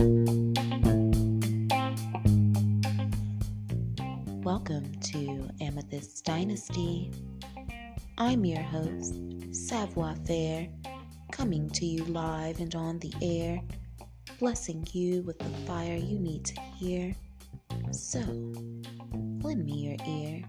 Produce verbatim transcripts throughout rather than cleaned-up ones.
Welcome to Amethyst Dynasty. I'm your host, Savoir Faire, coming to you live and on the air, blessing you with the fire you need to hear. So, lend me your ear.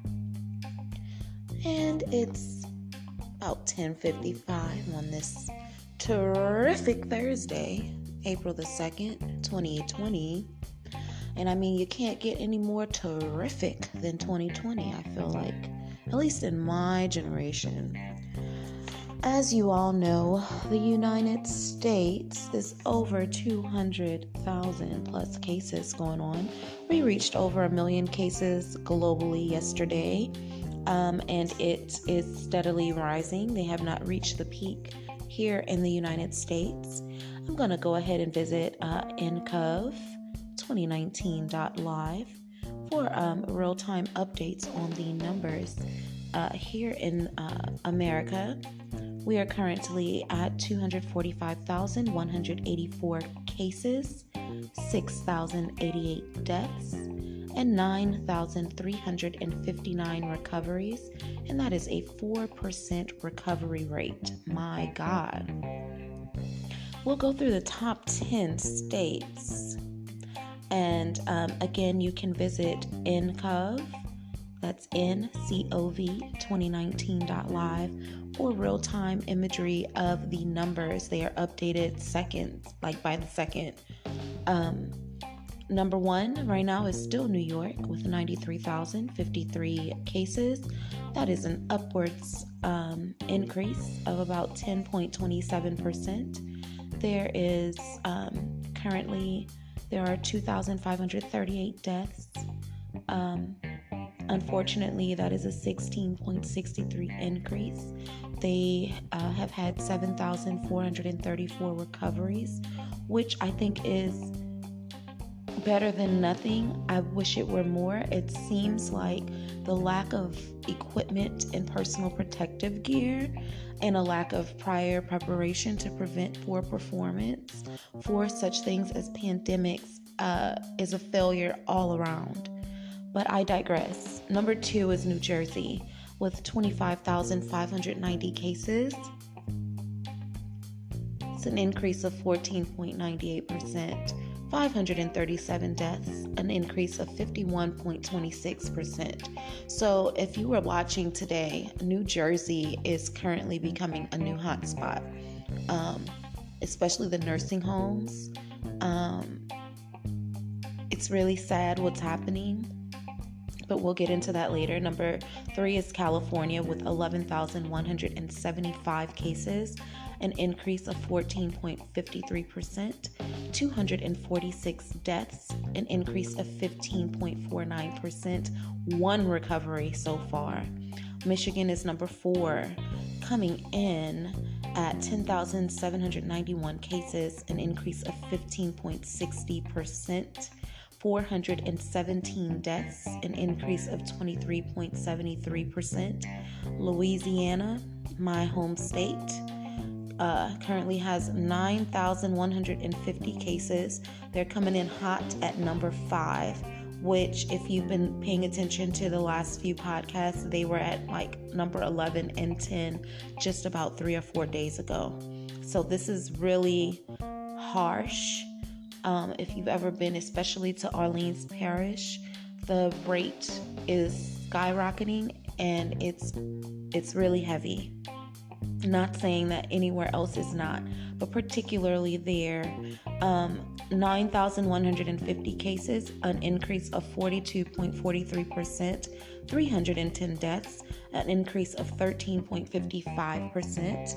And it's about ten fifty-five on this terrific Thursday, April the second, twenty twenty. And I mean, you can't get any more terrific than twenty twenty, I feel like, at least in my generation. As you all know, the United States is over two hundred thousand plus cases going on. We reached over a million cases globally yesterday, um, and it is steadily rising. They have not reached the peak here in the United States. I'm going to go ahead and visit uh, N C O V twenty nineteen dot live for um, real-time updates on the numbers uh, here in uh, America. We are currently at two hundred forty-five thousand one hundred eighty-four cases, six thousand eighty-eight deaths, and nine thousand three hundred fifty-nine recoveries, and that is a four percent recovery rate. My God. We'll go through the top ten states. And um, again, you can visit N C O V, that's N C O V twenty nineteen dot live, for real-time imagery of the numbers. They are updated seconds, like by the second. Um, number one right now is still New York with ninety-three thousand fifty-three cases. That is an upwards um, increase of about ten point two seven percent. There is um, currently... There are two thousand five hundred thirty-eight deaths. Um, unfortunately, that is a sixteen point six three increase. They uh, have had seven thousand four hundred thirty-four recoveries, which I think is better than nothing. I wish it were more. It seems like the lack of equipment and personal protective gear and a lack of prior preparation to prevent poor performance for such things as pandemics uh, is a failure all around. But I digress. Number two is New Jersey with twenty-five thousand five hundred ninety cases. It's an increase of fourteen point nine eight percent. five hundred thirty-seven deaths, an increase of fifty-one point two six percent. So if you were watching today, New Jersey is currently becoming a new hotspot, um, especially the nursing homes. Um, it's really sad what's happening, but we'll get into that later. Number three is California with eleven thousand one hundred seventy-five cases, an increase of fourteen point five three percent, two hundred forty-six deaths, an increase of fifteen point four nine percent, one recovery so far. Michigan is number four, coming in at ten thousand seven hundred ninety-one cases, an increase of fifteen point six zero percent, four hundred seventeen deaths, an increase of twenty-three point seven three percent. Louisiana, my home state, Uh, currently has nine thousand one hundred fifty cases. They're coming in hot at number five, which if you've been paying attention to the last few podcasts, they were at like number eleven and ten just about three or four days ago. So this is really harsh. Um, if you've ever been, especially to Orleans Parish, the rate is skyrocketing and it's it's really heavy. Not saying that anywhere else is not, but particularly there. Um, nine thousand one hundred fifty cases, an increase of forty-two point four three percent, three hundred ten deaths, an increase of thirteen point five five percent.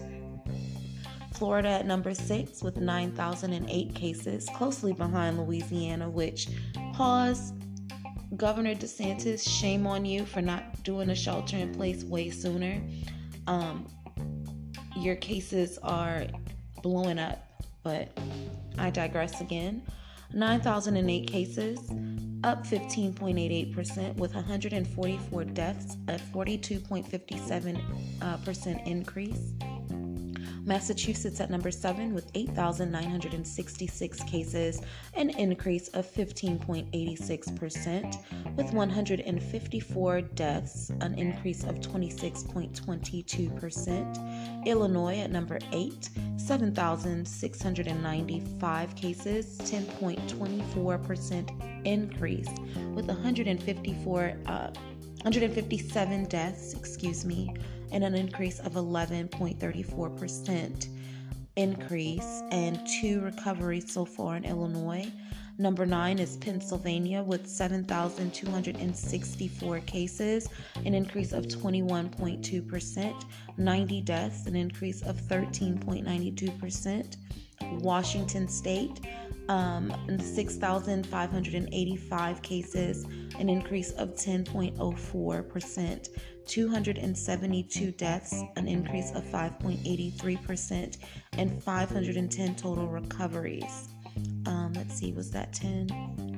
Florida at number six with nine thousand eight cases, closely behind Louisiana, which, pause, Governor DeSantis, shame on you for not doing a shelter in place way sooner. Um, your cases are blowing up, but I digress again. nine thousand eight cases, up fifteen point eight eight percent with one hundred forty-four deaths, a forty-two point five seven percent increase. Massachusetts at number seven with eight thousand nine hundred sixty-six cases, an increase of fifteen point eight six percent, with one hundred fifty-four deaths, an increase of twenty-six point two two percent. Illinois at number eight, seven thousand six hundred ninety-five cases, ten point two four percent increase, with one hundred fifty-four, uh, one hundred fifty-seven deaths, excuse me, and an increase of eleven point three four percent increase, and two recoveries so far in Illinois. Number nine is Pennsylvania with seven thousand two hundred sixty-four cases, an increase of twenty-one point two percent, ninety deaths, an increase of thirteen point nine two percent. Washington State, um, six thousand five hundred eighty-five cases, an increase of ten point zero four percent. two hundred seventy-two deaths, an increase of five point eight three percent, and five hundred ten total recoveries. Um, let's see, was that ten?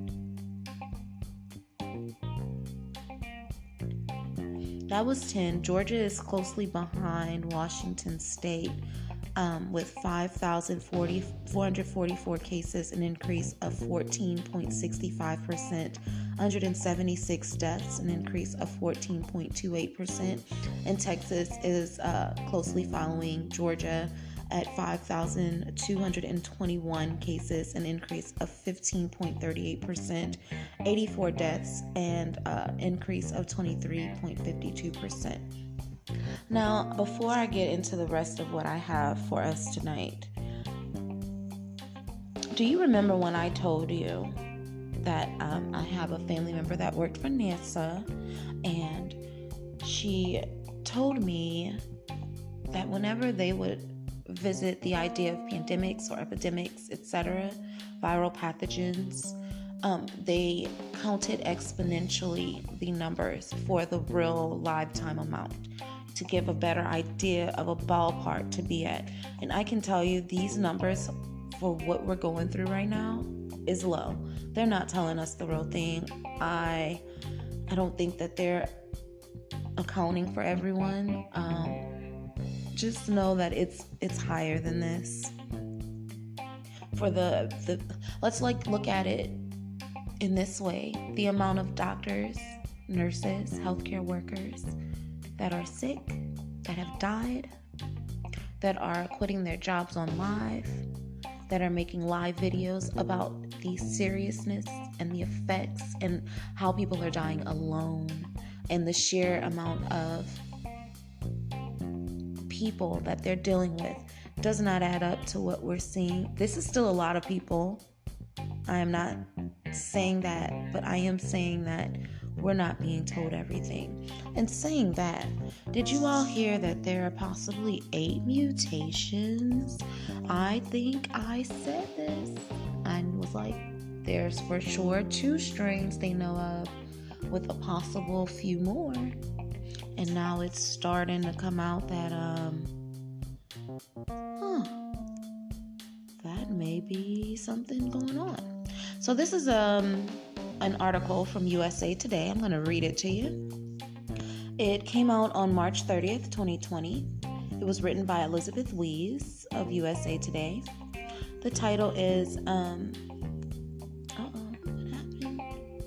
That was ten. Georgia is closely behind Washington State um, with five thousand four hundred forty-four cases, an increase of fourteen point six five percent. one hundred seventy-six deaths, an increase of fourteen point two eight percent. And Texas is uh, closely following Georgia at five thousand two hundred twenty-one cases, an increase of fifteen point three eight percent, eighty-four deaths, and uh, increase of twenty-three point five two percent. Now, before I get into the rest of what I have for us tonight, do you remember when I told you that um, I have a family member that worked for NASA, and she told me that whenever they would visit the idea of pandemics or epidemics, et cetera, viral pathogens, um, they counted exponentially the numbers for the real lifetime amount to give a better idea of a ballpark to be at. And I can tell you these numbers for what we're going through right now is low. They're not telling us the real thing. I I don't think that they're accounting for everyone. Um, just know that it's it's higher than this. For the the let's like look at it in this way: the amount of doctors, nurses, healthcare workers that are sick, that have died, that are quitting their jobs on live, that are making live videos about the seriousness and the effects and how people are dying alone, and the sheer amount of people that they're dealing with does not add up to what we're seeing. This is still a lot of people. I am not saying that, but I am saying that we're not being told everything. And saying that, did you all hear that there are possibly eight mutations? I think I said this. I was like, there's for sure two strains they know of, with a possible few more. And now it's starting to come out that, um, huh, that may be something going on. So this is, um, an article from U S A Today. I'm going to read it to you. It came out on March thirtieth, twenty twenty. It was written by Elizabeth Wees of U S A Today. The title is, um, uh-oh, what happened?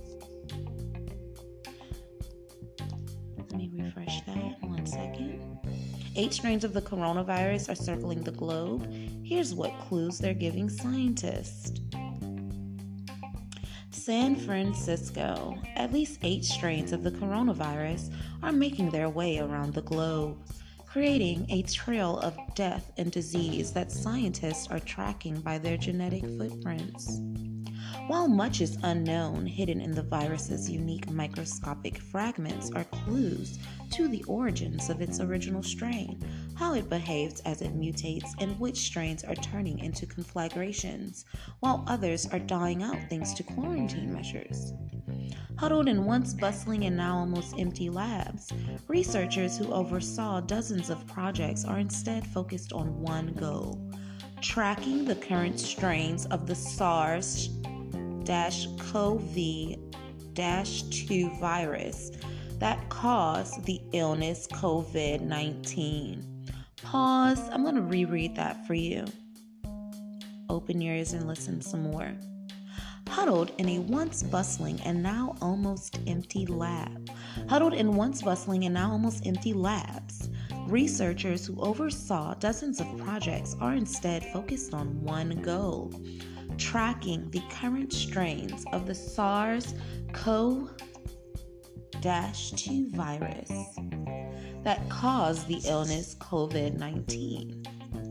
Let me refresh that. One second. Eight strains of the coronavirus are circling the globe. Here's what clues they're giving scientists. San Francisco. At least eight strains of the coronavirus are making their way around the globe, creating a trail of death and disease that scientists are tracking by their genetic footprints. While much is unknown, hidden in the virus's unique microscopic fragments are clues to the origins of its original strain, how it behaves as it mutates, and which strains are turning into conflagrations, while others are dying out thanks to quarantine measures. Huddled in once bustling and now almost empty labs, researchers who oversaw dozens of projects are instead focused on one goal: tracking the current strains of the SARS-C o V two virus that caused the illness covid nineteen. Pause. I'm going to reread that for you. Open your ears and listen some more. Huddled in a once bustling and now almost empty lab. Huddled in once bustling and now almost empty labs. Researchers who oversaw dozens of projects are instead focused on one goal: tracking the current strains of the SARS-C o V two virus that caused the illness covid nineteen.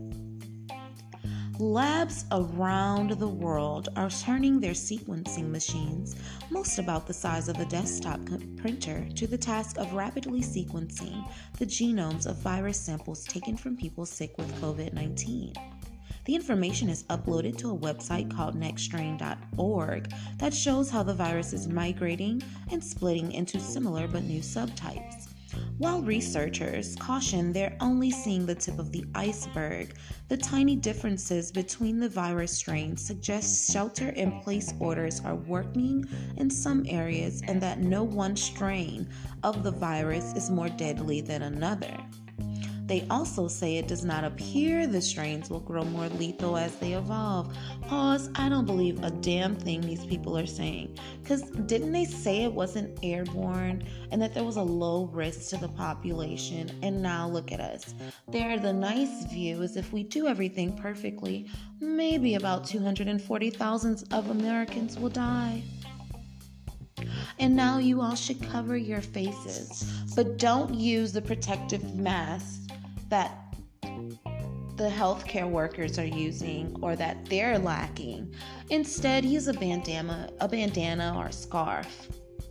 Labs around the world are turning their sequencing machines, most about the size of a desktop printer, to the task of rapidly sequencing the genomes of virus samples taken from people sick with covid nineteen. The information is uploaded to a website called next strain dot org that shows how the virus is migrating and splitting into similar but new subtypes. While researchers caution they're only seeing the tip of the iceberg, the tiny differences between the virus strains suggest shelter-in-place orders are working in some areas and that no one strain of the virus is more deadly than another. They also say it does not appear the strains will grow more lethal as they evolve. Pause. I don't believe a damn thing these people are saying. Because didn't they say it wasn't airborne and that there was a low risk to the population? And now look at us. There, the nice view is if we do everything perfectly, maybe about two hundred forty thousand of Americans will die. And now you all should cover your faces. But don't use the protective masks that the healthcare workers are using or that they're lacking. Instead, use a bandana, a bandana or a scarf.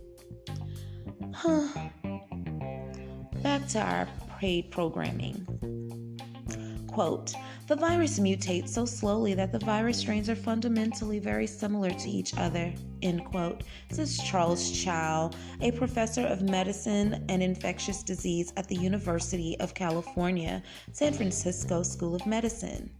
Huh. Back to our paid programming. Quote, the virus mutates so slowly that the virus strains are fundamentally very similar to each other, end quote, says Charles Chow, a professor of medicine and infectious disease at the University of California, San Francisco School of Medicine.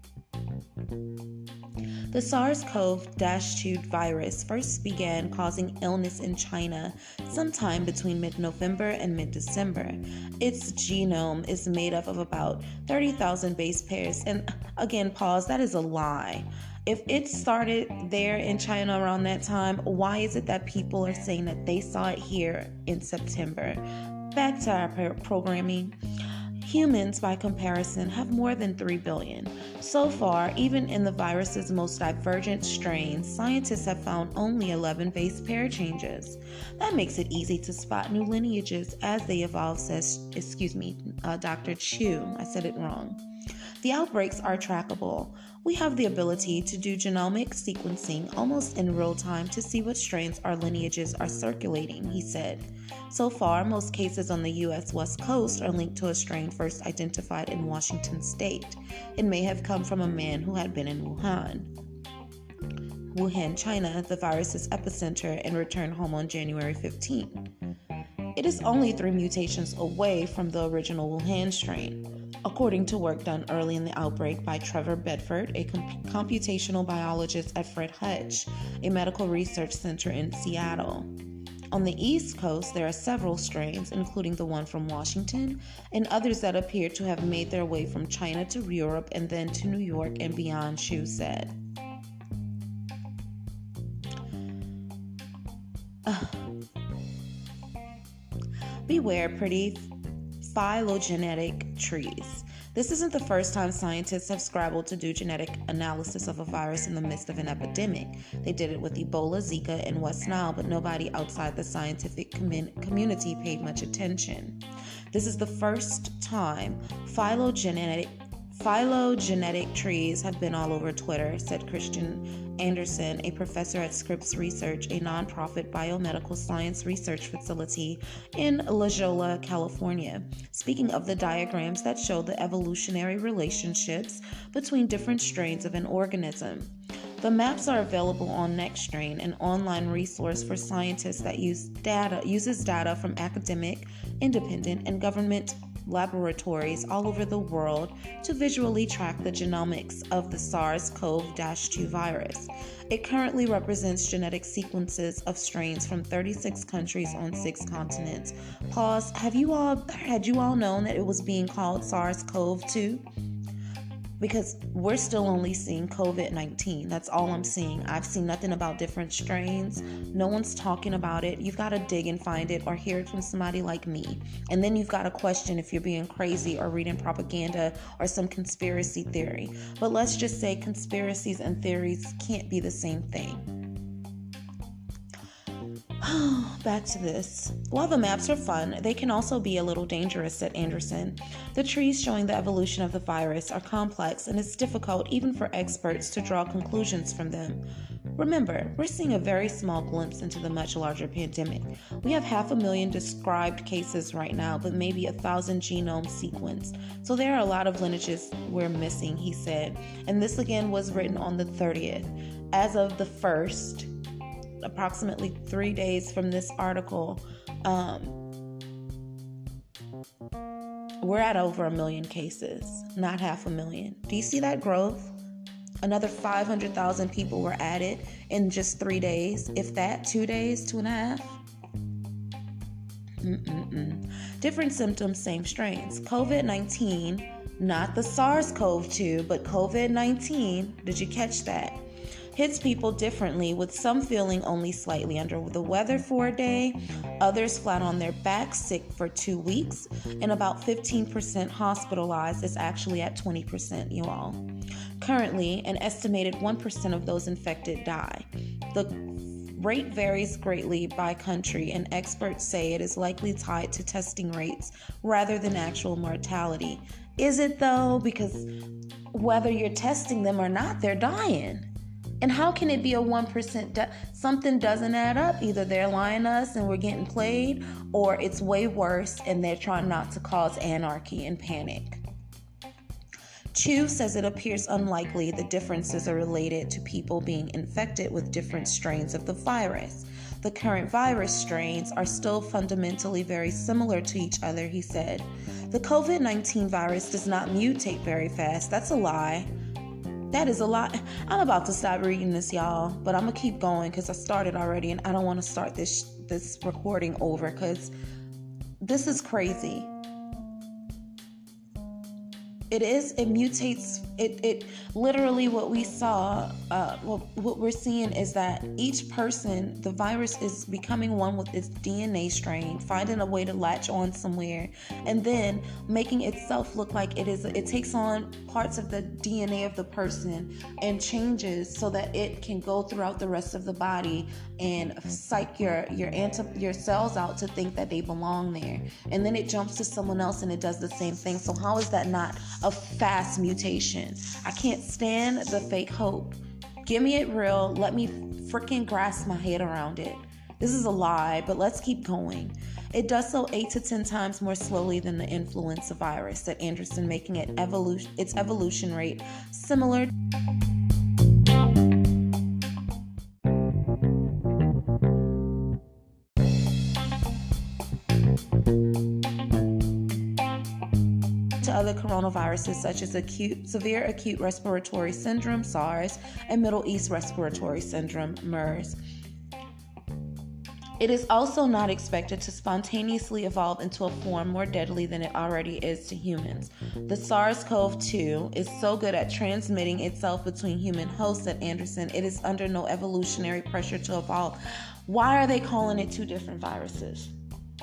The SARS-C o V two virus first began causing illness in China sometime between mid-November and mid-December. Its genome is made up of about thirty thousand base pairs. And again, pause, that is a lie. If it started there in China around that time, why is it that people are saying that they saw it here in September? Back to our programming. Humans, by comparison, have more than three billion. So far, even in the virus's most divergent strains, scientists have found only eleven base pair changes. That makes it easy to spot new lineages as they evolve, says, excuse me, uh, Doctor Chu. I said it wrong. The outbreaks are trackable. We have the ability to do genomic sequencing almost in real time to see what strains or lineages are circulating, he said. So far, most cases on the U S West Coast are linked to a strain first identified in Washington state. It may have come from a man who had been in Wuhan. Wuhan, China, the virus's epicenter, and returned home on January fifteenth. It is only three mutations away from the original Wuhan strain, according to work done early in the outbreak by Trevor Bedford, a comp- computational biologist at Fred Hutch, a medical research center in Seattle. On the East Coast, there are several strains, including the one from Washington, and others that appear to have made their way from China to Europe and then to New York and beyond, Chu said. Uh. Beware pretty phylogenetic trees. This isn't the first time scientists have scrabbled to do genetic analysis of a virus in the midst of an epidemic. They did it with Ebola, Zika, and West Nile, but nobody outside the scientific commun- community paid much attention. This is the first time phylogenetic Phylogenetic trees have been all over Twitter, said Christian Anderson, a professor at Scripps Research, a nonprofit biomedical science research facility in La Jolla, California, speaking of the diagrams that show the evolutionary relationships between different strains of an organism. The maps are available on NextStrain, an online resource for scientists that use data, uses data from academic, independent, and government laboratories all over the world to visually track the genomics of the SARS-C o V two virus. It currently represents genetic sequences of strains from thirty-six countries on six continents. Pause. Have you all had you all known that it was being called SARS-C o V two? Because we're still only seeing covid nineteen. That's all I'm seeing. I've seen nothing about different strains. No one's talking about it. You've got to dig and find it or hear it from somebody like me. And then you've got to question if you're being crazy or reading propaganda or some conspiracy theory. But let's just say conspiracies and theories can't be the same thing. Back to this. While the maps are fun, they can also be a little dangerous, said Anderson. The trees showing the evolution of the virus are complex, and it's difficult even for experts to draw conclusions from them. Remember, we're seeing a very small glimpse into the much larger pandemic. We have half a million described cases right now, but maybe a thousand genomes sequenced. So there are a lot of lineages we're missing, he said. And this again was written on the thirtieth. As of the first, approximately three days from this article, um, we're at over a million cases, not half a million. Do you see that growth? Another five hundred thousand people were added in just three days. If that, two days, two and a half. Mm-mm-mm. Different symptoms, same strains. covid nineteen, not the SARS-C o V two, but covid nineteen. Did you catch that? Hits people differently, with some feeling only slightly under the weather for a day, others flat on their back, sick for two weeks, and about fifteen percent hospitalized is actually at twenty percent, you all. Currently, an estimated one percent of those infected die. The rate varies greatly by country, and experts say it is likely tied to testing rates rather than actual mortality. Is it though? Because whether you're testing them or not, they're dying. And how can it be a one percent? De- Something doesn't add up. Either they're lying to us and we're getting played, or it's way worse and they're trying not to cause anarchy and panic. Chu says it appears unlikely the differences are related to people being infected with different strains of the virus. The current virus strains are still fundamentally very similar to each other, he said. The covid nineteen virus does not mutate very fast. That's a lie. That is a lot. I'm about to stop reading this, y'all, but I'm going to keep going because I started already and I don't want to start this this recording over because this is crazy. It is, it mutates, it, it literally what we saw, uh, what, what we're seeing is that each person, the virus is becoming one with its D N A strain, finding a way to latch on somewhere, and then making itself look like it is, it takes on parts of the D N A of the person and changes so that it can go throughout the rest of the body and psych your, your, anti, your cells out to think that they belong there. And then it jumps to someone else and it does the same thing. So how is that not a fast mutation? I can't stand the fake hope. Give me it real. Let me freaking grasp my head around it. This is a lie, but let's keep going. It does so eight to ten times more slowly than the influenza virus, said Anderson, making it evolution, its evolution rate similar to other coronaviruses such as acute, severe acute respiratory syndrome, SARS, and Middle East respiratory syndrome, MERS. It is also not expected to spontaneously evolve into a form more deadly than it already is to humans. The SARS-C o V two is so good at transmitting itself between human hosts, said Anderson, it is under no evolutionary pressure to evolve. Why are they calling it two different viruses?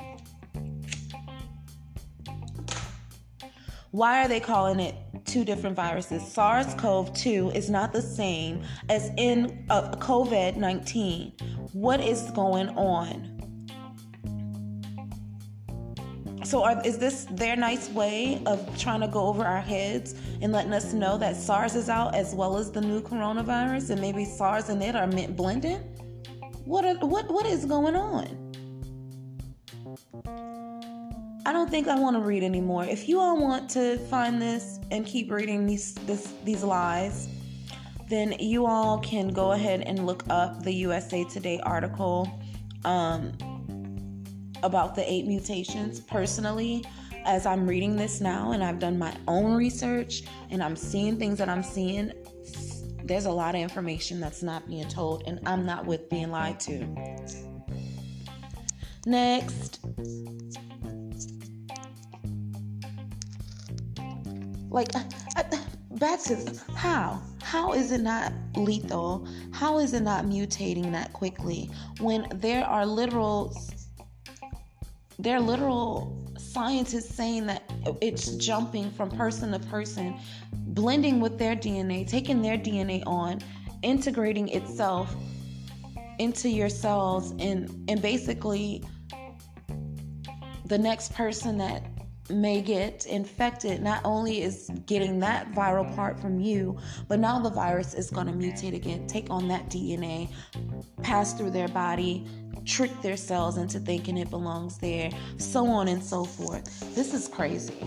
Why are they calling it two different viruses? SARS-C o V two is not the same as in uh, covid nineteen. What is going on? So are, is this their nice way of trying to go over our heads and letting us know that SARS is out as well as the new coronavirus, and maybe SARS and it are blended? What are, what what is going on? I don't think I want to read anymore. If you all want to find this and keep reading these this, these lies, then you all can go ahead and look up the U S A Today article um, about the eight mutations. Personally, as I'm reading this now and I've done my own research and I'm seeing things that I'm seeing, there's a lot of information that's not being told, and I'm not with being lied to. Next. Like, back to how? How is it not lethal? How is it not mutating that quickly when there are literal, there are literal scientists saying that it's jumping from person to person, blending with their D N A, taking their D N A on, integrating itself into your cells, and, and basically the next person that may get infected not only is getting that viral part from you, but now the virus is going to mutate again, take on that D N A, pass through their body, trick their cells into thinking it belongs there, so on and so forth. This is crazy.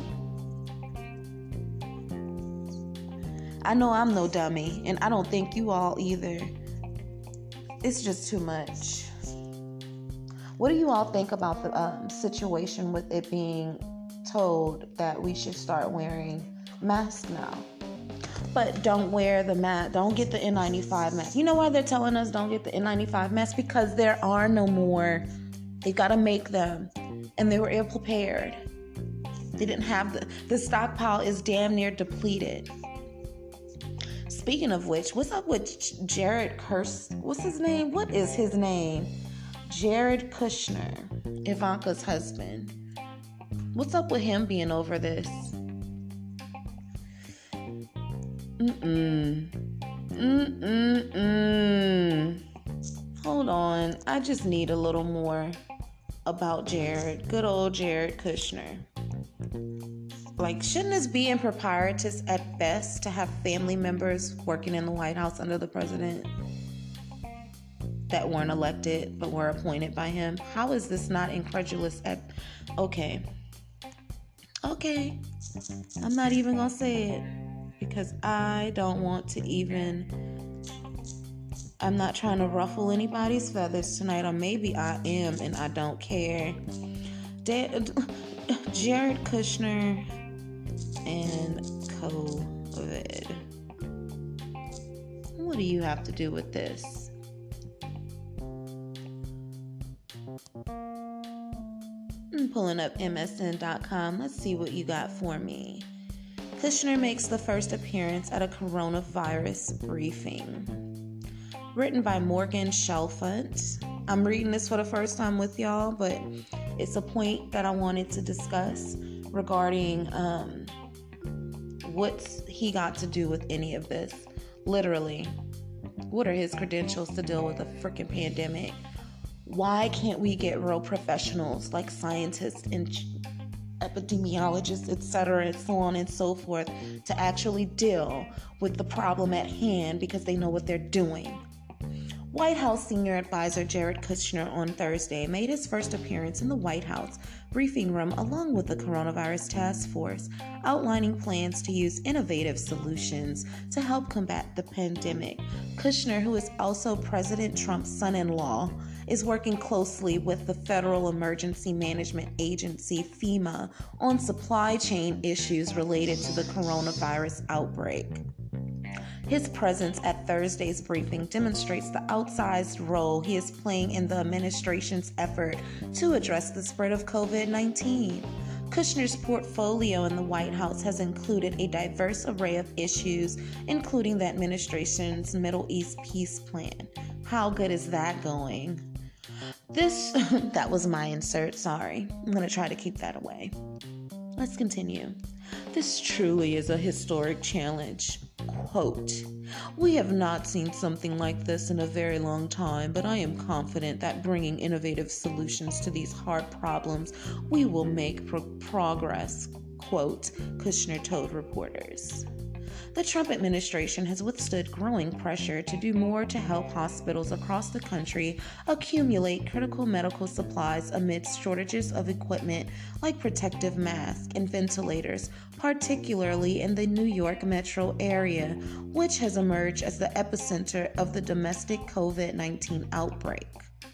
I know I'm no dummy, and I don't think you all either. It's just too much. What do you all think about the um, situation with it being told that we should start wearing masks now? But don't wear the mask. Don't get the N ninety-five mask. You know why they're telling us don't get the N ninety-five mask? Because there are no more. They got to make them. And they were ill prepared. They didn't have the... The stockpile is damn near depleted. Speaking of which, what's up with Jared Kurz? What's his name? What is his name? Jared Kushner, Ivanka's husband. What's up with him being over this? Mm-mm. Mm-mm-mm. Hold on. I just need a little more about Jared. Good old Jared Kushner. Like, shouldn't this be improprietous at best to have family members working in the White House under the president that weren't elected but were appointed by him? How is this not incredulous at... Okay. Okay. I'm not even gonna say it because I don't want to even... I'm not trying to ruffle anybody's feathers tonight, or maybe I am and I don't care. Da- Jared Kushner and COVID. What do you have to do with this? I'm pulling up M S N dot com. Let's see what you got for me. Kushner makes the first appearance at a coronavirus briefing. Written by Morgan Shelfunt. I'm reading this for the first time with y'all, but it's a point that I wanted to discuss regarding um, what's he got to do with any of this. Literally, what are his credentials to deal with a freaking pandemic? Why can't we get real professionals like scientists and epidemiologists, et cetera, and so on and so forth, to actually deal with the problem at hand because they know what they're doing? White House senior advisor Jared Kushner on Thursday made his first appearance in the White House briefing room along with the coronavirus task force, outlining plans to use innovative solutions to help combat the pandemic. Kushner, who is also President Trump's son-in-law, is working closely with the Federal Emergency Management Agency, FEMA, on supply chain issues related to the coronavirus outbreak. His presence at Thursday's briefing demonstrates the outsized role he is playing in the administration's effort to address the spread of covid nineteen. Kushner's portfolio in the White House has included a diverse array of issues, including the administration's Middle East peace plan. How good is that going? This, that was my insert, sorry. I'm going to try to keep that away. Let's continue. This truly is a historic challenge. Quote, "We have not seen something like this in a very long time, but I am confident that bringing innovative solutions to these hard problems, we will make pro- progress," quote, Kushner told reporters. The Trump administration has withstood growing pressure to do more to help hospitals across the country accumulate critical medical supplies amidst shortages of equipment like protective masks and ventilators, particularly in the New York metro area, which has emerged as the epicenter of the domestic covid nineteen outbreak.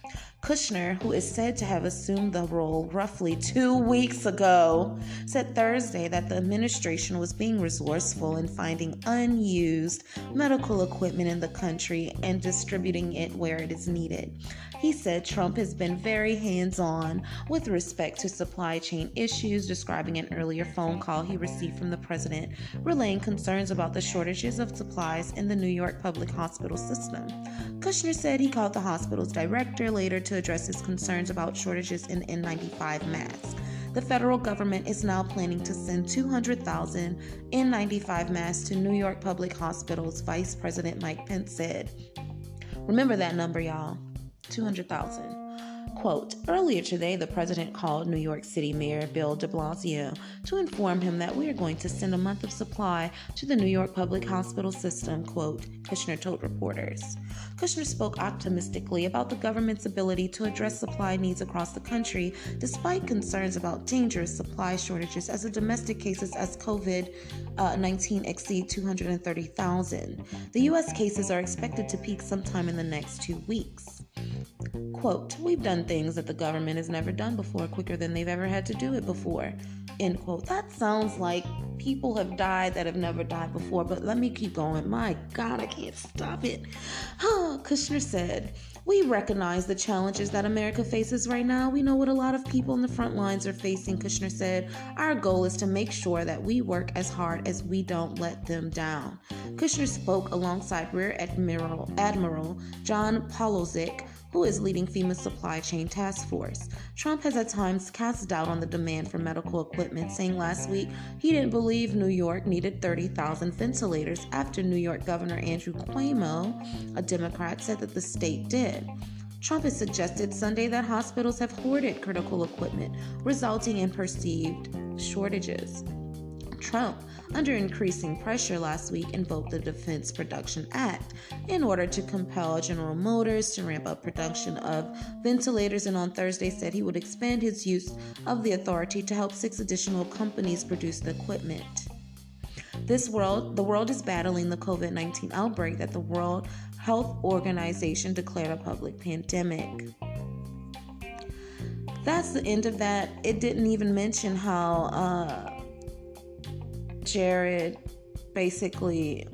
Kushner, who is said to have assumed the role roughly two weeks ago, said Thursday that the administration was being resourceful in finding unused medical equipment in the country and distributing it where it is needed. He said Trump has been very hands-on with respect to supply chain issues, describing an earlier phone call he received from the president, relaying concerns about the shortages of supplies in the New York public hospital system. Kushner said he called the hospital's director later to address his concerns about shortages in N ninety-five masks. The federal government is now planning to send two hundred thousand N ninety-five masks to New York public hospitals, Vice President Mike Pence said. Remember that number, y'all. two hundred thousand. Quote, earlier today, the president called New York City Mayor Bill de Blasio to inform him that we are going to send a month of supply to the New York public hospital system, quote, Kushner told reporters. Kushner spoke optimistically about the government's ability to address supply needs across the country, despite concerns about dangerous supply shortages as the domestic cases as COVID nineteen exceed two hundred thirty thousand. The U S cases are expected to peak sometime in the next two weeks. Quote, we've done things that the government has never done before, quicker than they've ever had to do it before. End quote. That sounds like people have died that have never died before, but let me keep going. My God, I can't stop it. Huh, Kushner said, we recognize the challenges that America faces right now. We know what a lot of people in the front lines are facing, Kushner said. Our goal is to make sure that we work as hard as we don't let them down. Kushner spoke alongside Rear Admiral, Admiral John Polozik, who is leading FEMA's supply chain task force. Trump has at times cast doubt on the demand for medical equipment, saying last week he didn't believe New York needed thirty thousand ventilators after New York Governor Andrew Cuomo, a Democrat, said that the state did. Trump has suggested Sunday that hospitals have hoarded critical equipment, resulting in perceived shortages. Trump, under increasing pressure last week, invoked the Defense Production Act in order to compel General Motors to ramp up production of ventilators, and on Thursday said he would expand his use of the authority to help six additional companies produce the equipment. This world, the world is battling the COVID nineteen outbreak that the World Health Organization declared a public pandemic. That's the end of that. It didn't even mention how uh, Jared basically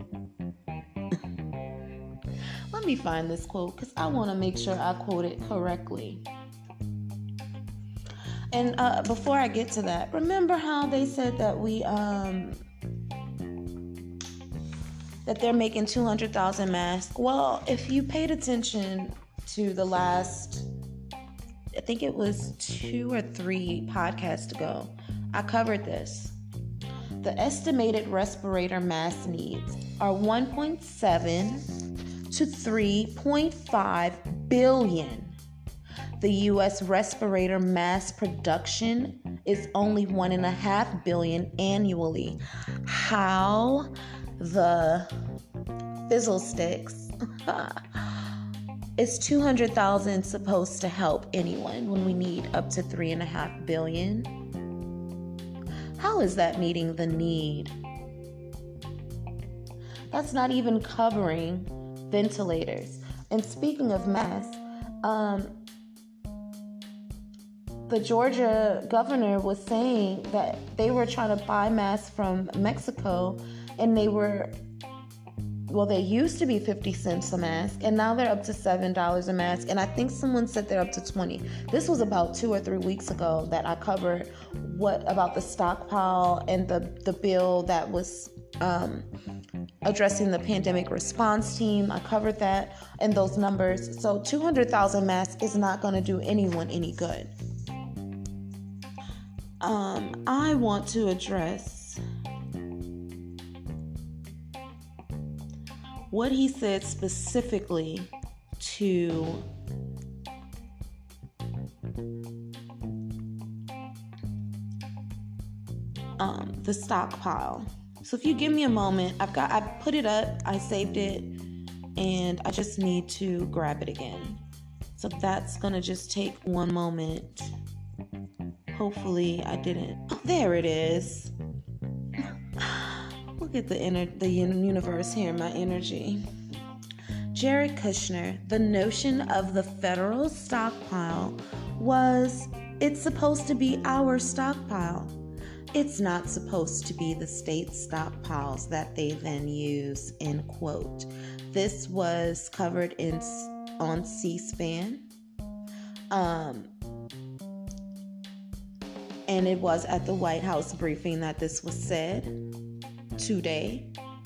let me find this quote because I want to make sure I quote it correctly. And uh, before I get to that, remember how they said that we um that they're making two hundred thousand masks? Well, if you paid attention to the last, I think it was two or three podcasts ago, I covered this. The estimated respirator mask needs are one point seven to three point five billion. The U S respirator mask production is only one and a half billion annually. How the fizzle sticks is two hundred thousand supposed to help anyone when we need up to three and a half billion? How is that meeting the need? That's not even covering ventilators. And speaking of masks, um, the Georgia governor was saying that they were trying to buy masks from Mexico, and they were, well, they used to be fifty cents a mask, and now they're up to seven dollars a mask, and I think someone said they're up to twenty. This was about two or three weeks ago that I covered what about the stockpile and the, the bill that was um, addressing the pandemic response team. I covered that and those numbers. So two hundred thousand masks is not going to do anyone any good. Um, I want to address what he said specifically to um, the stockpile. So if you give me a moment, I've got I put it up, I saved it, and I just need to grab it again. So that's gonna just take one moment. Hopefully I didn't. Oh, there it is. Look at the inner the universe here, my energy. Jared Kushner, the notion of the federal stockpile was it's supposed to be our stockpile. It's not supposed to be the state stockpiles that they then use, end quote. This was covered in on C-SPAN. Um, and it was at the White House briefing that this was said today.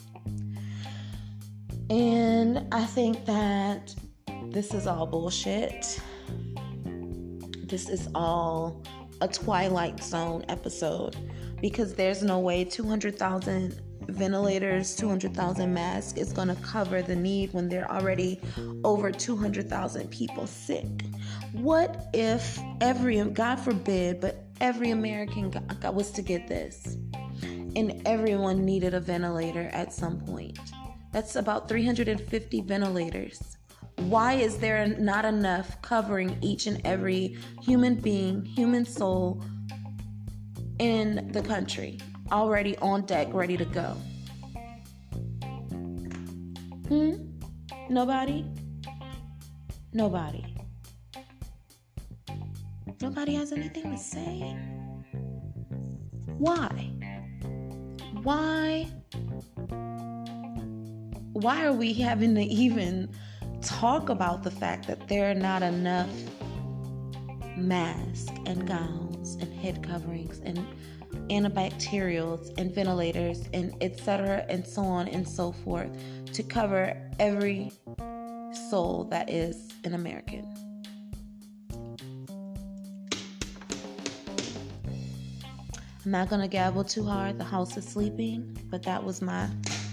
And I think that this is all bullshit. This is all a Twilight Zone episode, because there's no way two hundred thousand ventilators, two hundred thousand masks is going to cover the need when there are already over two hundred thousand people sick. What if every, God forbid, but every American got, was to get this and everyone needed a ventilator at some point? That's about three hundred fifty ventilators. Why is there not enough covering each and every human being, human soul in the country, already on deck, ready to go? Hmm? Nobody? Nobody. Nobody has anything to say? Why? Why? Why are we having to even talk about the fact that there are not enough masks and gowns and head coverings and antibacterials and ventilators and et cetera and so on and so forth to cover every soul that is an American? I'm not gonna gavel too hard. The house is sleeping, but that was my...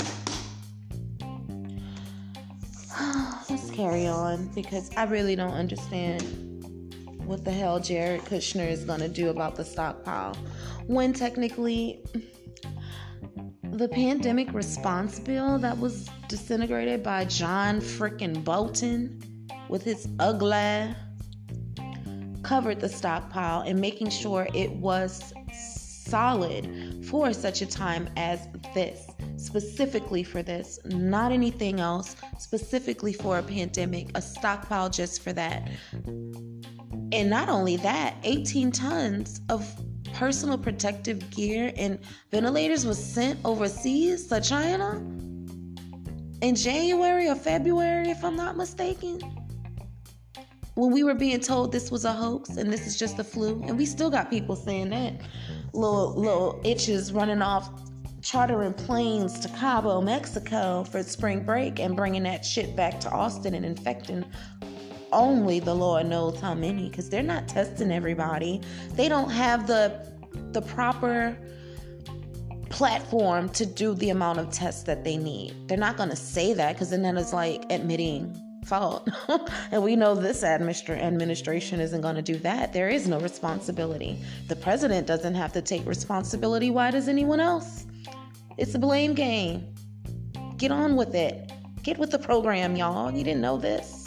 Let's carry on, because I really don't understand what the hell Jared Kushner is gonna do about the stockpile, when technically the pandemic response bill that was disintegrated by John frickin' Bolton with his ugly covered the stockpile and making sure it was solid for such a time as this, specifically for this, not anything else, specifically for a pandemic, a stockpile just for that. And not only that, eighteen tons of personal protective gear and ventilators was sent overseas to China in January or February, if I'm not mistaken, when we were being told this was a hoax and this is just the flu. And we still got people saying that. Little little itches running off, chartering planes to Cabo, Mexico for spring break and bringing that shit back to Austin and infecting only the Lord knows how many, because they're not testing everybody. They don't have the the proper platform to do the amount of tests that they need. They're not going to say that, because then that is like admitting fault. And we know this administra- administration isn't going to do that. There is no responsibility. The president doesn't have to take responsibility. Why does anyone else? It's a blame game. Get on with it. Get with the program, y'all. You didn't know this.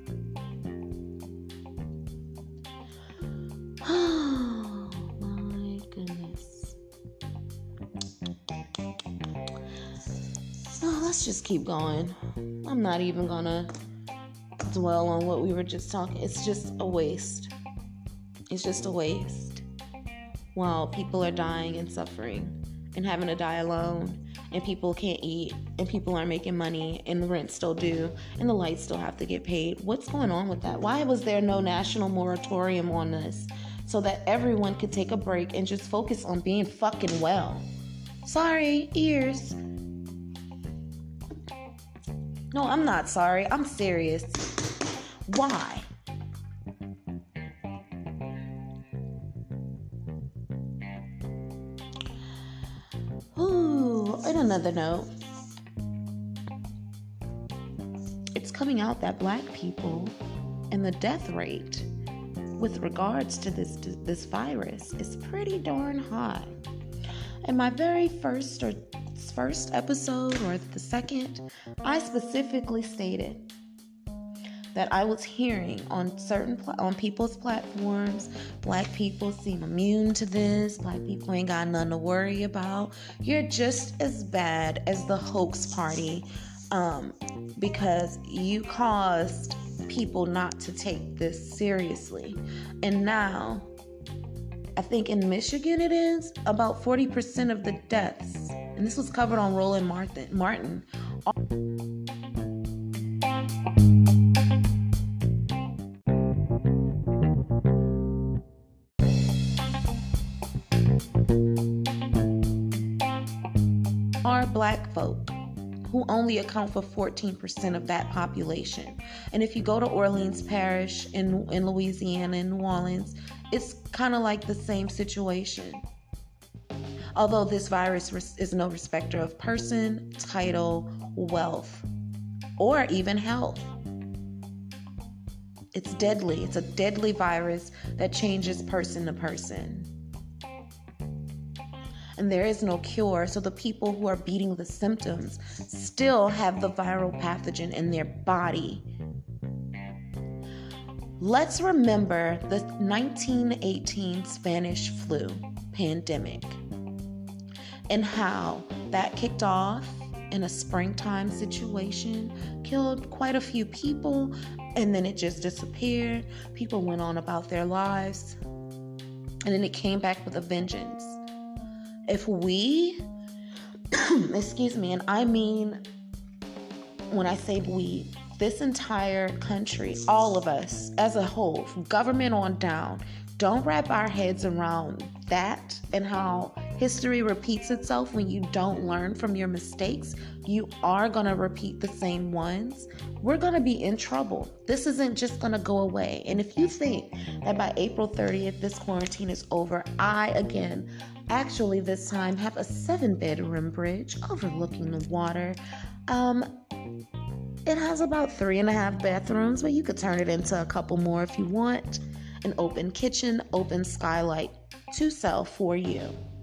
Oh my goodness. Oh, let's just keep going. I'm not even gonna dwell on what we were just talking. It's just a waste. It's just a waste. While people are dying and suffering and having to die alone, and people can't eat, and people aren't making money, and the rent's still due, and the lights still have to get paid. What's going on with that? Why was there no national moratorium on this so that everyone could take a break and just focus on being fucking well? Sorry, ears. No, I'm not sorry. I'm serious. Why? Ooh, on another note, it's coming out that black people and the death rate with regards to this this virus is pretty darn high. In my very first or first episode, or the second, I specifically stated that I was hearing on certain pl- on people's platforms, black people seem immune to this, black people ain't got nothing to worry about. You're just as bad as the hoax party um, because you caused people not to take this seriously. And now, I think in Michigan it is, about forty percent of the deaths, and this was covered on Roland Martin, Martin are Black folk, who only account for fourteen percent of that population. And if you go to Orleans Parish in, in Louisiana, in New Orleans, it's kind of like the same situation. Although this virus is no respecter of person, title, wealth, or even health. It's deadly. It's a deadly virus that changes person to person. And there is no cure, so the people who are beating the symptoms still have the viral pathogen in their body. Let's remember the nineteen eighteen Spanish flu pandemic and how that kicked off in a springtime situation, killed quite a few people, and then it just disappeared. People went on about their lives, and then it came back with a vengeance. If we, excuse me, and I mean, when I say we, this entire country, all of us as a whole, from government on down, don't wrap our heads around that and how history repeats itself when you don't learn from your mistakes. You are going to repeat the same ones. We're going to be in trouble. This isn't just going to go away. And if you think that by April thirtieth, this quarantine is over, I, again, actually this time have a seven bedroom bridge overlooking the water. Um, it has about three and a half bathrooms, but you could turn it into a couple more if you want. An open kitchen, open skylight to sell for you.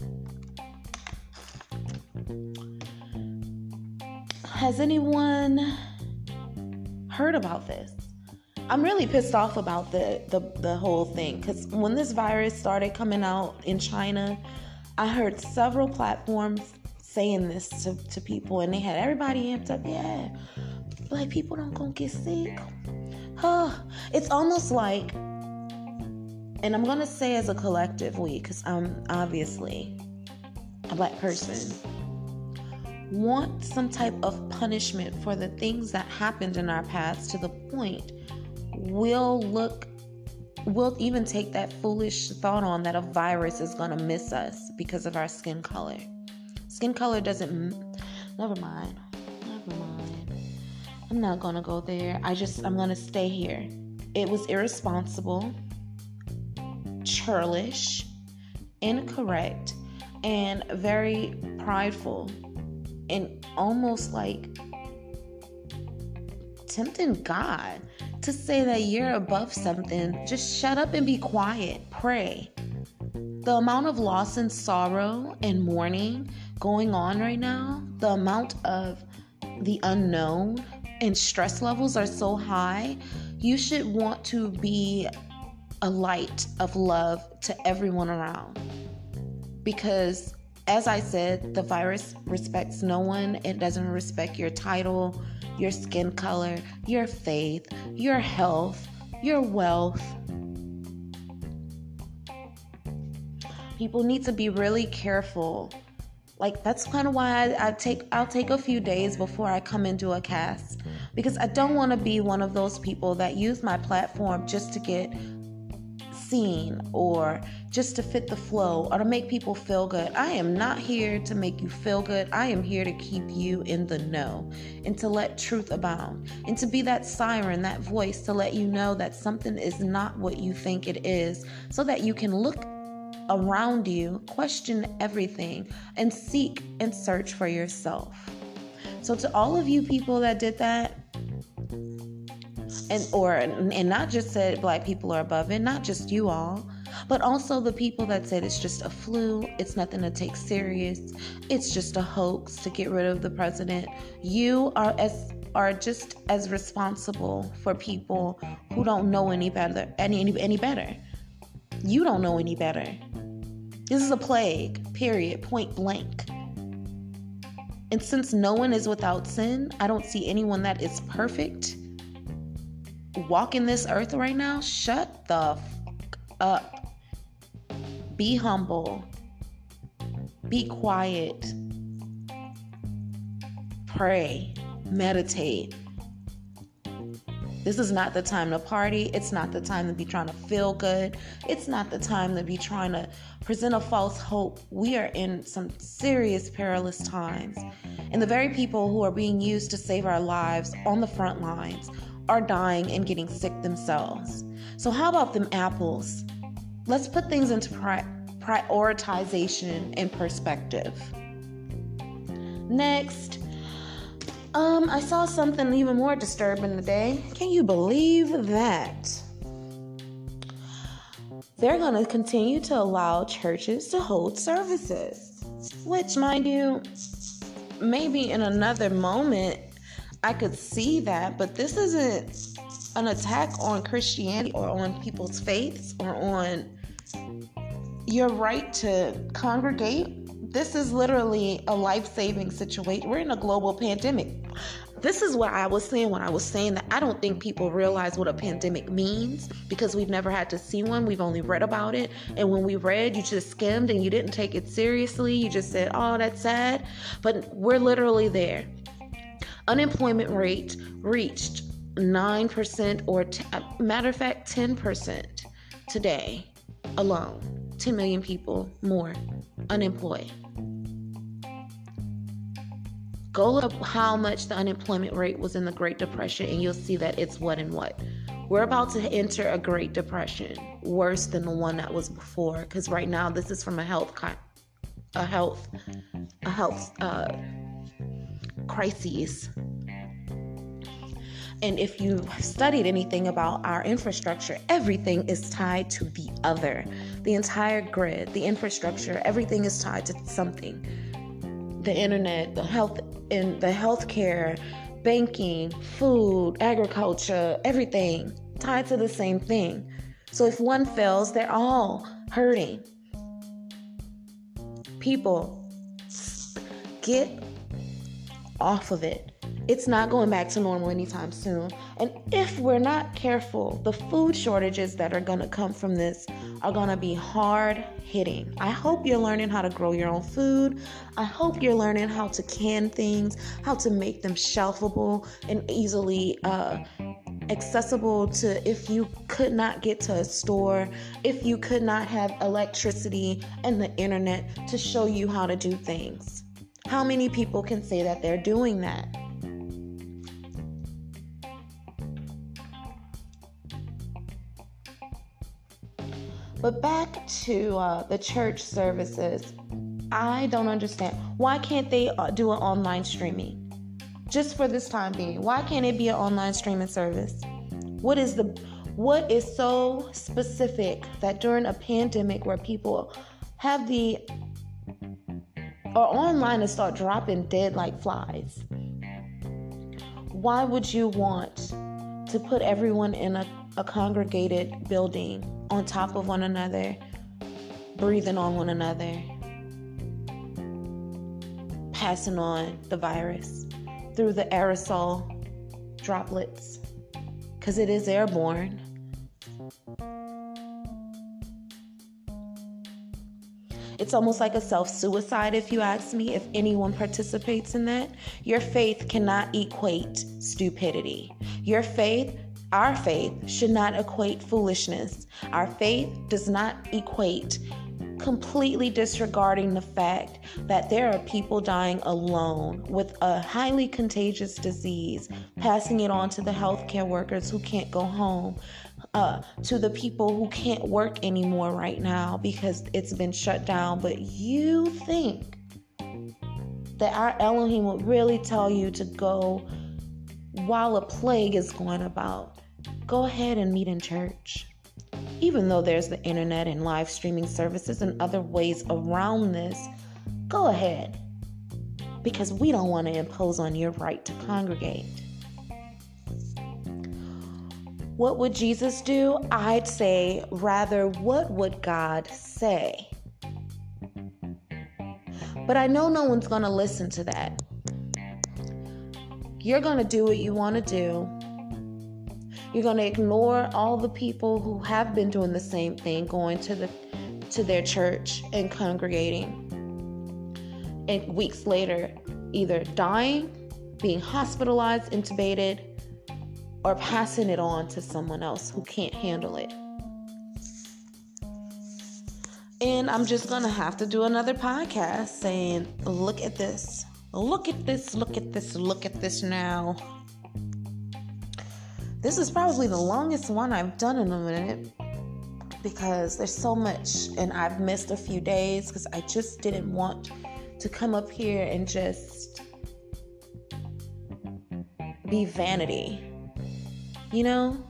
Has anyone heard about this? I'm really pissed off about the, the, the whole thing, because when this virus started coming out in China, I heard several platforms saying this to, to people, and they had everybody amped up. Yeah, Black people don't gonna get sick. Huh. It's almost like, and I'm gonna say as a collective we, because I'm obviously a Black person, want some type of punishment for the things that happened in our past, to the point we'll look, we'll even take that foolish thought on that a virus is gonna miss us because of our skin color. Skin color doesn't, never mind, never mind. I'm not gonna go there. I just, I'm gonna stay here. It was irresponsible, churlish, incorrect, and very prideful, and almost like tempting God to say that you're above something. Just shut up and be quiet. Pray. The amount of loss and sorrow and mourning going on right now, the amount of the unknown and stress levels are so high. You should want to be a light of love to everyone around, because as I said, the virus respects no one. It doesn't respect your title, your skin color, your faith, your health, your wealth. People need to be really careful. Like, that's kind of why I, I take I'll take a few days before I come into a cast, because I don't want to be one of those people that use my platform just to get seen or just to fit the flow or to make people feel good. I am not here to make you feel good. I am here to keep you in the know and to let truth abound and to be that siren, that voice to let you know that something is not what you think it is, so that you can look around you, question everything, and seek and search for yourself. So to all of you people that did that, and or and not just said Black people are above it, not just you all, but also the people that said it's just a flu, it's nothing to take serious, it's just a hoax to get rid of the president. You are as are just as responsible for people who don't know any better, any any, any better. You don't know any better. This is a plague, period, point blank. And since no one is without sin, I don't see anyone that is perfect walking this earth right now. Shut the fuck up. Be humble. Be quiet. Pray. Meditate. This is not the time to party. It's not the time to be trying to feel good. It's not the time to be trying to present a false hope. We are in some serious, perilous times. And the very people who are being used to save our lives on the front lines are dying and getting sick themselves. So how about them apples? Let's put things into pri- prioritization and perspective. Next. Um, I saw something even more disturbing today. Can you believe that? They're going to continue to allow churches to hold services. Which, mind you, maybe in another moment I could see that, but this isn't an attack on Christianity or on people's faiths or on your right to congregate. This is literally a life-saving situation. We're in a global pandemic. This is what I was saying when I was saying that I don't think people realize what a pandemic means because we've never had to see one. We've only read about it. And when we read, you just skimmed and you didn't take it seriously. You just said, oh, that's sad. But we're literally there. Unemployment rate reached nine percent or, t- matter of fact, ten percent today alone. ten million people more unemployed. Go look up how much the unemployment rate was in the Great Depression and you'll see that it's what and what. We're about to enter a Great Depression, worse than the one that was before, because right now this is from a health ki- a health a health uh, crises. And if you've studied anything about our infrastructure, everything is tied to the other. The entire grid, the infrastructure, everything is tied to something. The internet, the health, and the healthcare, banking, food, agriculture, everything tied to the same thing. So if one fails, they're all hurting. People, get off of it. It's not going back to normal anytime soon. And if we're not careful, the food shortages that are going to come from this are going to be hard hitting. I hope you're learning how to grow your own food. I hope you're learning how to can things, how to make them shelfable and easily uh, accessible to if you could not get to a store, if you could not have electricity and the internet to show you how to do things. How many people can say that they're doing that? But back to uh, the church services, I don't understand. Why can't they uh, do an online streaming? Just for this time being. Why can't it be an online streaming service? What is the what is so specific that during a pandemic where people have the or online and start dropping dead like flies? Why would you want to put everyone in a, a congregated building on top of one another, breathing on one another, passing on the virus through the aerosol droplets, because it is airborne? It's almost like a self-suicide, if you ask me, if anyone participates in that. Your faith cannot equate stupidity. Your faith, our faith, should not equate foolishness. Our faith does not equate completely disregarding the fact that there are people dying alone with a highly contagious disease, passing it on to the healthcare workers who can't go home, uh, to the people who can't work anymore right now because it's been shut down. But you think that our Elohim would really tell you to go while a plague is going about? Go ahead and meet in church. Even though there's the internet and live streaming services and other ways around this, go ahead. Because we don't want to impose on your right to congregate. What would Jesus do? I'd say, rather, what would God say? But I know no one's going to listen to that. You're going to do what you want to do. You're going to ignore all the people who have been doing the same thing, going to the to their church and congregating. And weeks later, either dying, being hospitalized, intubated, or passing it on to someone else who can't handle it. And I'm just going to have to do another podcast saying, look at this, look at this, look at this, look at this now. This is probably the longest one I've done in a minute because there's so much, and I've missed a few days because I just didn't want to come up here and just be vanity. You know,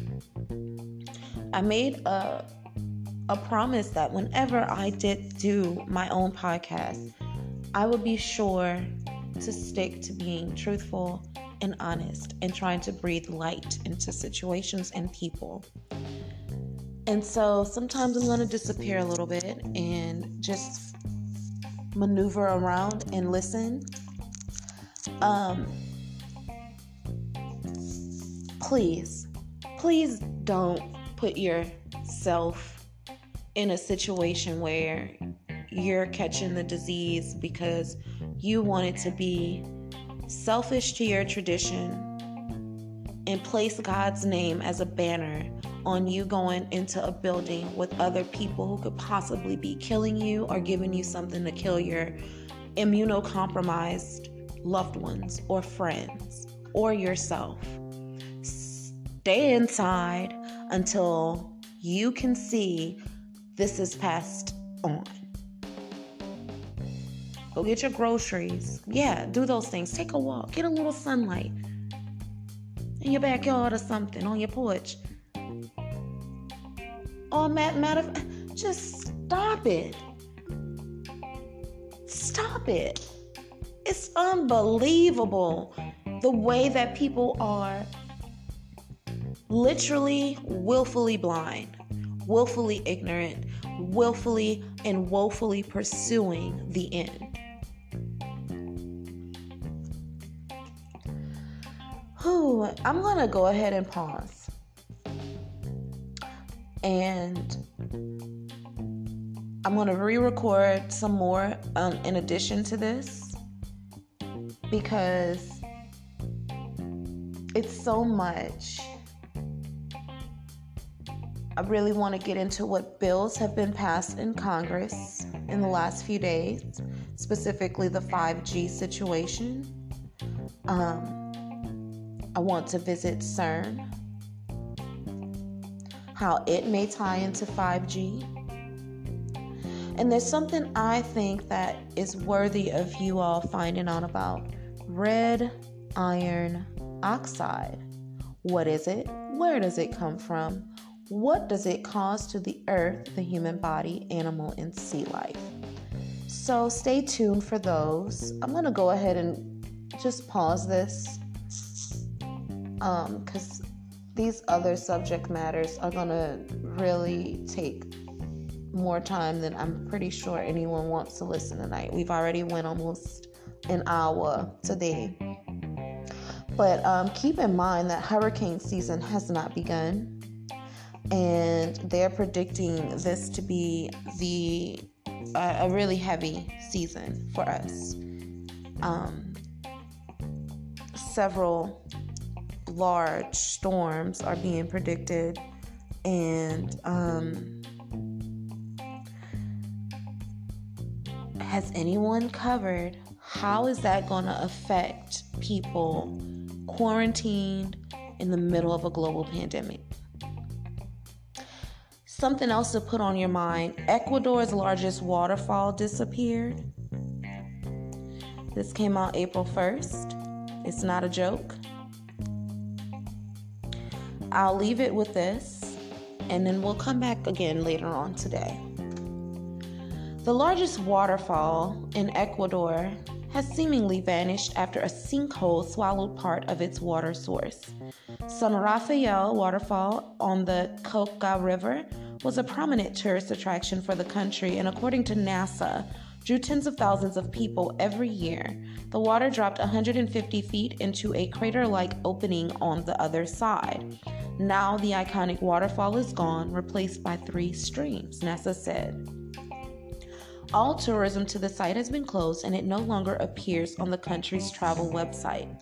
I made a a promise that whenever I did do my own podcast, I would be sure to stick to being truthful and honest and trying to breathe light into situations and people. And so sometimes I'm going to disappear a little bit and just maneuver around and listen. Um, please, please don't put yourself in a situation where you're catching the disease because you want it to be selfish to your tradition and place God's name as a banner on you going into a building with other people who could possibly be killing you or giving you something to kill your immunocompromised loved ones or friends or yourself. Stay inside until you can see this is passed on. Go get your groceries. Yeah, do those things. Take a walk. Get a little sunlight in your backyard or something, on your porch. Or matter, matter just stop it. Stop it. It's unbelievable the way that people are literally willfully blind, willfully ignorant, willfully and woefully pursuing the end. Whew, I'm going to go ahead and pause. And I'm going to re-record some more um, in addition to this because it's so much. I really want to get into what bills have been passed in Congress in the last few days, specifically the five G situation. Um, I want to visit CERN, how it may tie into five G. And there's something I think that is worthy of you all finding out about. Red iron oxide. What is it? Where does it come from? What does it cause to the earth, the human body, animal, and sea life? So stay tuned for those. I'm going to go ahead and just pause this um, because these other subject matters are going to really take more time than I'm pretty sure anyone wants to listen tonight. We've already went almost an hour today. But um, keep in mind that hurricane season has not begun. And they're predicting this to be the uh, a really heavy season for us. Um, several large storms are being predicted, and um, has anyone covered how is that going to affect people quarantined in the middle of a global pandemic? Something else to put on your mind, Ecuador's largest waterfall disappeared. This came out April first. It's not a joke. I'll leave it with this, and then we'll come back again later on today. The largest waterfall in Ecuador has seemingly vanished after a sinkhole swallowed part of its water source. San Rafael waterfall on the Cauca River was a prominent tourist attraction for the country, and according to NASA, drew tens of thousands of people every year. The water dropped one hundred fifty feet into a crater-like opening on the other side. Now the iconic waterfall is gone, replaced by three streams, NASA said. All tourism to the site has been closed and it no longer appears on the country's travel website.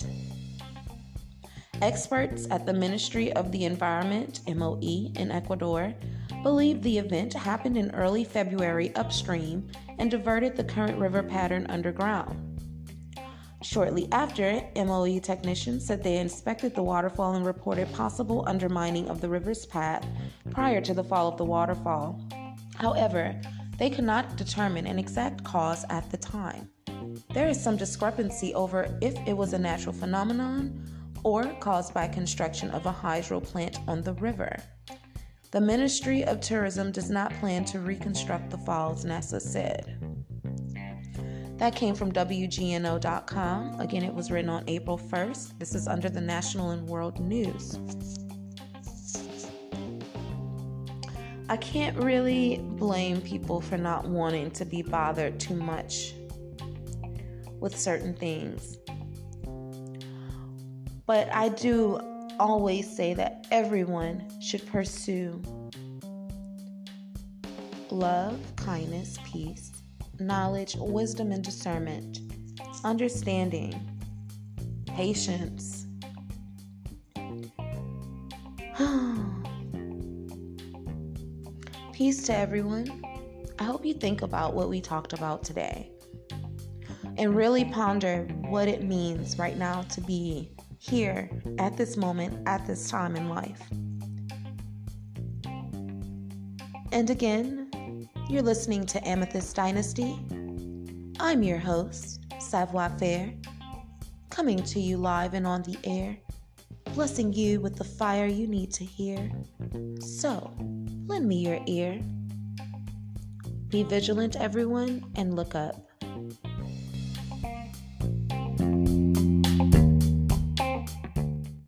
Experts at the Ministry of the Environment, M O E, in Ecuador believe the event happened in early February upstream and diverted the current river pattern underground. Shortly after, M O E technicians said they inspected the waterfall and reported possible undermining of the river's path prior to the fall of the waterfall. However, they could not determine an exact cause at the time. There is some discrepancy over if it was a natural phenomenon or caused by construction of a hydro plant on the river. The Ministry of Tourism does not plan to reconstruct the falls, NASA said. That came from W G N O dot com. Again, it was written on April first. This is under the National and World News. I can't really blame people for not wanting to be bothered too much with certain things. But I do always say that everyone should pursue love, kindness, peace, knowledge, wisdom, and discernment, understanding, patience. Peace to everyone. I hope you think about what we talked about today and really ponder what it means right now to be here at this moment, at this time in life. And again, you're listening to Amethyst Dynasty. I'm your host, Savoir Faire, coming to you live and on the air, blessing you with the fire you need to hear. So, lend me your ear. Be vigilant, everyone, and look up.